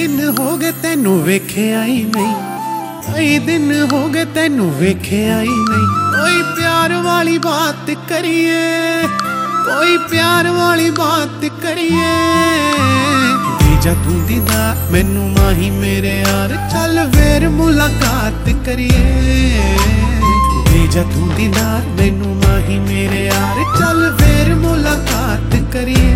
दिन हो गए तेनू वेख्या ही नहीं, कई दिन हो गए तेनू वेख्या ही नहीं। कोई प्यार वाली बात करिए, कोई प्यार वाली बात करिए। भेजा तू दीदार मैनू माही मेरे यार, चल फिर मुलाकात करिए। भेजा तू दीदार मैनू माही मेरे यार, चल फिर मुलाकात करिए।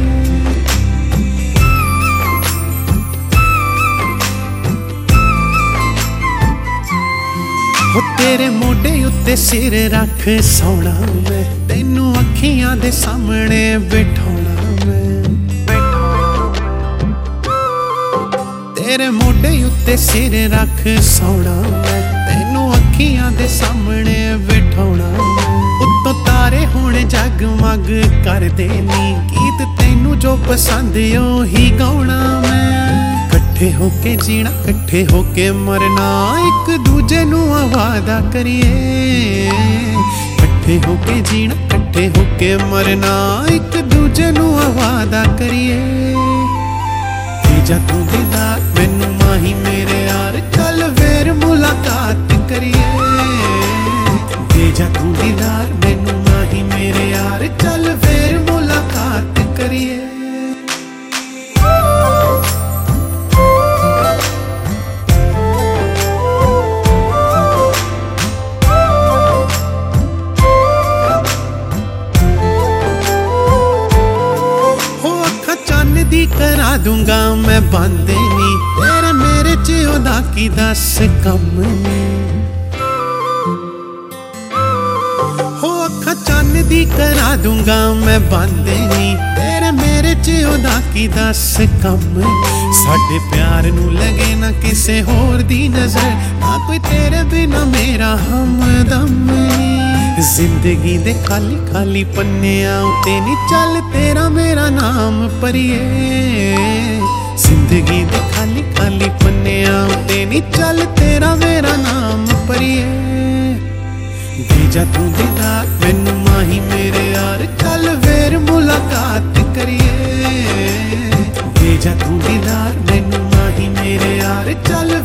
हो तेरे मोढे उत्ते सिर रख सोना मैं, तेनू अखियां दे सामने बिठाना मैं। तेरे मोढे उत्ते सिर रख सोना मैं, तेनू अखियां दे सामने बिठाना। उत्तों तारे हुण जगमग करदे नी, गीत तेनू जो पसंद ओही गाउणा मैं। कट्ठे होके जीना कट्ठे होके मरना, एक दूजे नू वादा करिए। कट्ठे होके जीना कट्ठे होके मरना, एक दूजे नू वादा करिए। भेजा तू दीदार मैनू माही मेरे यार, चल फिर मुलाकात करिए। भेजा तू दीदार मैनू माही मेरे यार, चल फिर मुलाकात करिए। दी करा दूंगा मैं बंदे नी, तेरे मेरे च ओदा की दस कम नी। हो अखा चन्न दी करा दूंगा मैं बंदे नी, तेरे मेरे च ओदा की दस कम। साडे प्यार नू लगे ना किसे होर दी नजर, ना कोई तेरे बिना मेरा हमदम नी। जिंदगी दे खाली खाली पन्नियां उत्ते नी, चल तेरा मेरा नाम भरिए। जिंदगी दे खाली खाली पन्नियां उत्ते नी, चल तेरा मेरा नाम भरिए। भेजा तू दीदार मैनू माही मेरे यार, चल फिर मुलाकात करिए। भेजा तू दीदार मैनू माही मेरे यार, चल